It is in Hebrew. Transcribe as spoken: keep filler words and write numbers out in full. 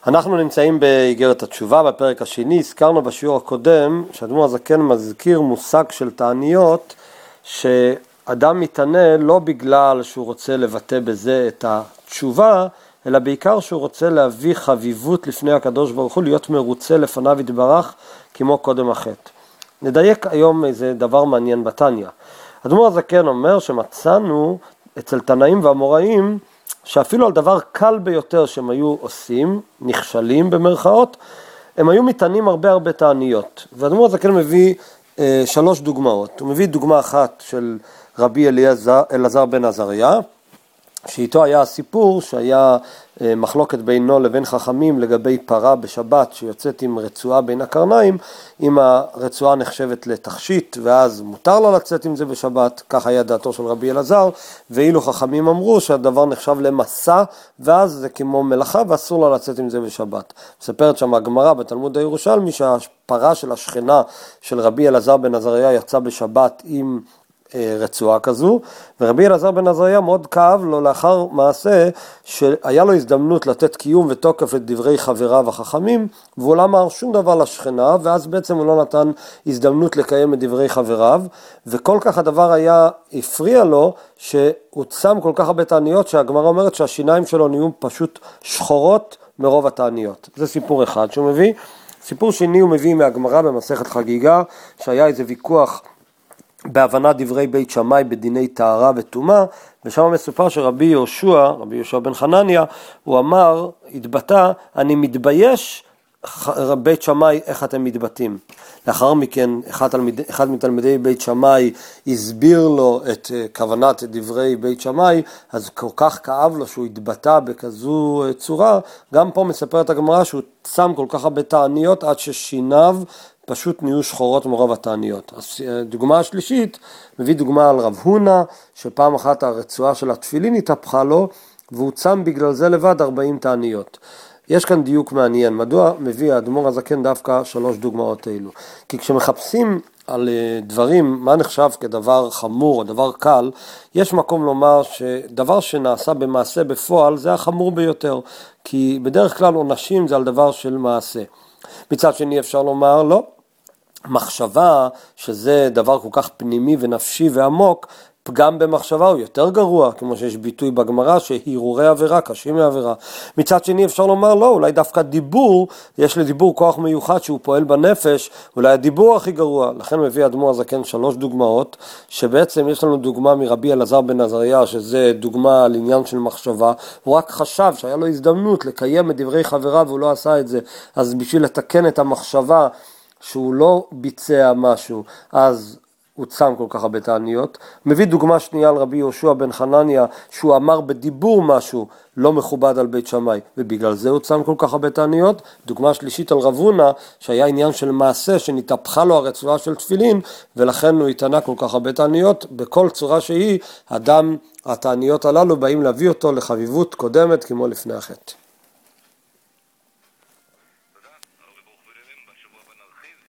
אנחנו נמצאים באיגרת התשובה בפרק השני. הזכרנו בשיעור הקודם שהאדמו"ר הזקן מזכיר מושג של תעניות, שאדם מתענה לא בגלל שהוא רוצה לבטא בזה את התשובה, אלא בעיקר שהוא רוצה להביא חביבות לפני הקדוש ברוך הוא, להיות מרוצה לפניו יתברך כמו קודם החטא. נדייק היום איזה דבר מעניין בתניא. האדמו"ר הזקן אומר שמצאנו אצל תנאים ואמוראים שאפילו על דבר קל ביותר שהם היו עושים, נכשלים במרכאות, הם היו מתענים הרבה הרבה תעניות. והאדמו"ר הזקן מביא אה, שלוש דוגמאות. הוא מביא דוגמה אחת של רבי אליעזר, אלעזר בן עזריה, שאיתו היה הסיפור שהיה אה, מחלוקת בינו לבין חכמים לגבי פרה בשבת שיוצאת עם רצועה בין הקרניים, אם הרצועה נחשבת לתכשיט ואז מותר לה לצאת עם זה בשבת, כך היה דעתו של רבי אלעזר, ואילו חכמים אמרו שהדבר נחשב למסע ואז זה כמו מלאכה ואסור לה לצאת עם זה בשבת. מספרת שם הגמרא בתלמוד הירושלמי שהפרה של השכנה של רבי אלעזר בן עזריה יצא בשבת עם רצועה כזו, ורבי אלעזר בן עזריה מאוד כאב לו לאחר מעשה שהיה לו הזדמנות לתת קיום ותוקף לדברי חבריו החכמים, והוא לא אמר שום דבר לשכנה, ואז בעצם הוא לא נתן הזדמנות לקיים את דברי חבריו, וכל כך הדבר היה הפריע לו שהוא צם כל כך הרבה תעניות שהגמרא אומרת שהשיניים שלו נהיו פשוט שחורות מרוב התעניות. זה סיפור אחד שהוא מביא. סיפור שני הוא מביא מהגמרא במסכת חגיגה, שהיה איזה ויכוח בהבנת דברי בית שמאי בדיני טהרה וטומאה, ושם מסופר שרבי יהושע, רבי יהושע בן חנניה, הוא אמר, התבטא, אני מתבייש בית שמאי איך אתם מתבטאים. לאחר מכן אחד, תלמיד, אחד מתלמידי בית שמאי הסביר לו את כוונת דברי בית שמאי, אז כל כך כאב לו שהוא התבטא בכזו צורה. גם פה מספרת הגמרא שהוא שם כל כך הרבה תעניות עד ששיניו פשוט נהיו שחורות מרוב התעניות. אז דוגמה השלישית, מביא דוגמה על רב הונא, שפעם אחת הרצועה של התפילין התהפכה לו, והוא צם בגלל זה לבד ארבעים תעניות. יש כאן דיוק מעניין. מדוע מביא האדמו"ר הזקן דווקא שלוש דוגמאות אלו? כי כשמחפשים על דברים, מה נחשב כדבר חמור או דבר קל, יש מקום לומר שדבר שנעשה במעשה בפועל זה החמור ביותר, כי בדרך כלל עונשים זה על דבר של מעשה. מצד שני אפשר לומר לא, מחשבה שזה דבר כל כך פנימי ונפשי ועמוק, פגם במחשבה הוא יותר גרוע, כמו שיש ביטוי בגמרא שהרהורי עבירה קשים מעבירה. מצד שני אפשר לומר לא, אולי דווקא דיבור, יש לדיבור כוח מיוחד שהוא פועל בנפש, אולי הדיבור הכי גרוע. לכן מביא האדמו"ר הזקן שלוש דוגמאות, שבעצם יש לנו דוגמה מרבי אלעזר בן עזריה, שזה דוגמה על עניין של מחשבה, הוא רק חשב שהיה לו הזדמנות לקיים את דברי חבריו והוא לא עשה את זה, אז בשביל לתקן את המחשבה שהוא לא ביצע משהו, אז הוא צם כל כך הרבה תעניות. מביא דוגמה שנייה על רבי יהושע בן חנניה, שהוא אמר בדיבור משהו לא מכובד על בית שמאי, ובגלל זה הוא צם כל כך הרבה תעניות. דוגמה שלישית על רב הונא, שהיה עניין של מעשה, שנתהפכה לו הרצועה של תפילין, ולכן הוא התענה כל כך הרבה תעניות. בכל צורה שהיא, אדם, התעניות הללו באים להביא אותו לחביבות קודמת כמו לפני החטא.